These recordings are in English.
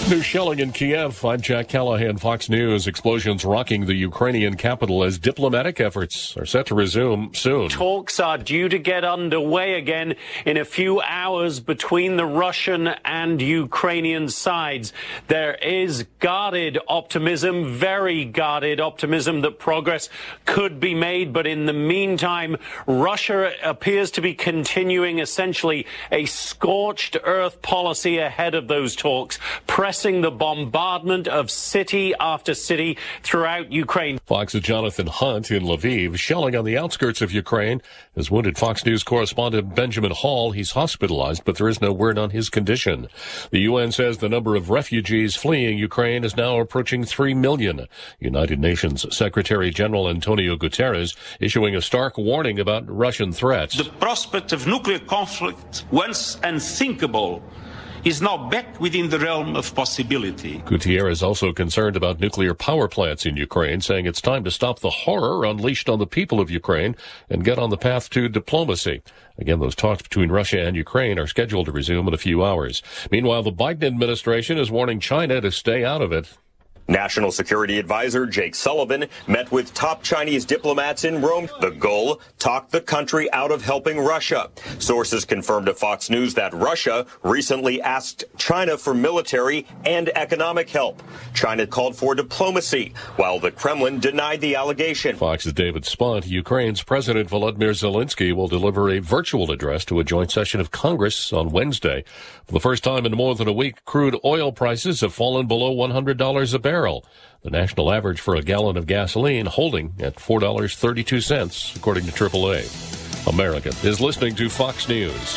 New shelling in Kiev. I'm Jack Callahan, Fox News. Explosions rocking the Ukrainian capital as diplomatic efforts are set to resume soon. Talks are due to get underway again in a few hours between the Russian and Ukrainian sides. There is guarded optimism, very guarded optimism that progress could be made. But in the meantime, Russia appears to be continuing essentially a scorched earth policy ahead of those talks, pressing the bombardment of city after city throughout Ukraine. Fox's Jonathan Hunt in Lviv. Shelling on the outskirts of Ukraine has wounded Fox News correspondent Benjamin Hall. He's hospitalized, but there is no word on his condition. The UN says the number of refugees fleeing Ukraine is now approaching 3 million. United Nations Secretary General Antonio Guterres issuing a stark warning about Russian threats. The prospect of nuclear conflict, once unthinkable, is now back within the realm of possibility. Gutierrez is also concerned about nuclear power plants in Ukraine, saying it's time to stop the horror unleashed on the people of Ukraine and get on the path to diplomacy. Again, those talks between Russia and Ukraine are scheduled to resume in a few hours. Meanwhile, the Biden administration is warning China to stay out of it. National Security Advisor Jake Sullivan met with top Chinese diplomats in Rome. The goal, talk the country out of helping Russia. Sources confirmed to Fox News that Russia recently asked China for military and economic help. China called for diplomacy, while the Kremlin denied the allegation. Fox's David Spunt. Ukraine's President Volodymyr Zelensky will deliver a virtual address to a joint session of Congress on Wednesday. For the first time in more than a week, crude oil prices have fallen below $100 a barrel. The national average for a gallon of gasoline holding at $4.32, according to AAA. America is listening to Fox News.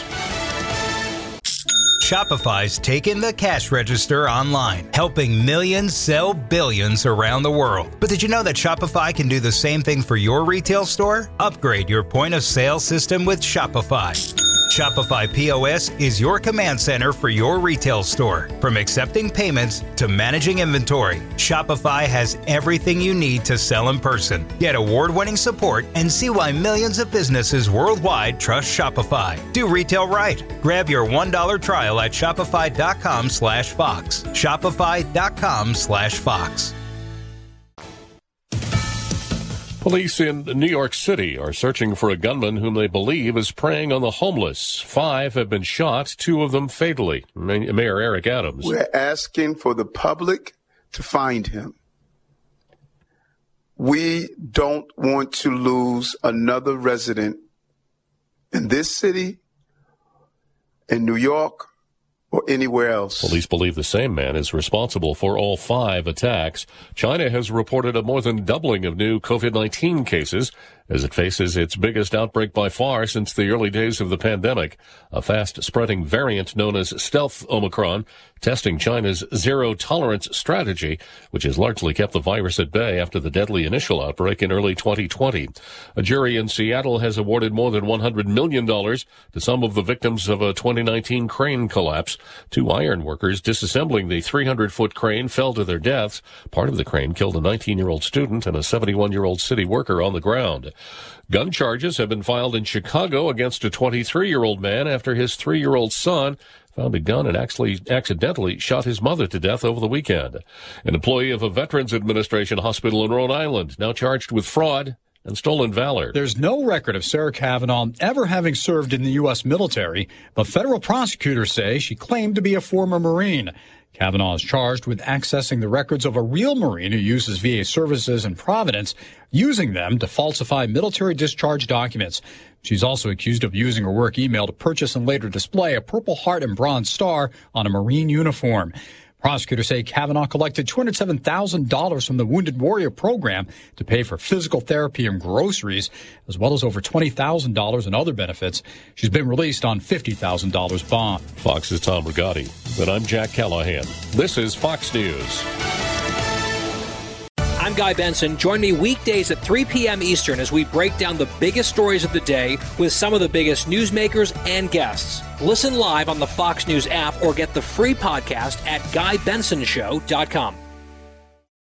Shopify's taken the cash register online, helping millions sell billions around the world. But did you know that Shopify can do the same thing for your retail store? Upgrade your point of sale system with Shopify. Shopify POS is your command center for your retail store. From accepting payments to managing inventory, Shopify has everything you need to sell in person. Get award-winning support and see why millions of businesses worldwide trust Shopify. Do retail right. Grab your $1 trial at shopify.com/Fox. Shopify.com/Fox. Police in New York City are searching for a gunman whom they believe is preying on the homeless. 5 have been shot, 2 of them fatally. Mayor Eric Adams. We're asking for the public to find him. We don't want to lose another resident in this city, in New York, or anywhere else. Police believe the same man is responsible for all 5 attacks. China has reported a more than doubling of new COVID-19 cases as it faces its biggest outbreak by far since the early days of the pandemic. A fast-spreading variant known as Stealth Omicron, testing China's zero-tolerance strategy, which has largely kept the virus at bay after the deadly initial outbreak in early 2020. A jury in Seattle has awarded more than $100 million to some of the victims of a 2019 crane collapse. 2 iron workers disassembling the 300-foot crane fell to their deaths. Part of the crane killed a 19-year-old student and a 71-year-old city worker on the ground. Gun charges have been filed in Chicago against a 23-year-old man after his 3-year-old son found a gun and actually accidentally shot his mother to death over the weekend. An employee of a Veterans Administration hospital in Rhode Island now charged with fraud and stolen valor. There's no record of Sarah Kavanaugh ever having served in the U.S. military, but federal prosecutors say she claimed to be a former Marine. Kavanaugh is charged with accessing the records of a real Marine who uses VA services in Providence, using them to falsify military discharge documents. She's also accused of using her work email to purchase and later display a Purple Heart and Bronze Star on a Marine uniform. Prosecutors say Kavanaugh collected $207,000 from the Wounded Warrior program to pay for physical therapy and groceries, as well as over $20,000 in other benefits. She's been released on $50,000 bond. Fox's Tom Rigotti. And I'm Jack Callahan. This is Fox News. I'm Guy Benson. Join me weekdays at 3 p.m. Eastern as we break down the biggest stories of the day with some of the biggest newsmakers and guests. Listen live on the Fox News app or get the free podcast at GuyBensonShow.com.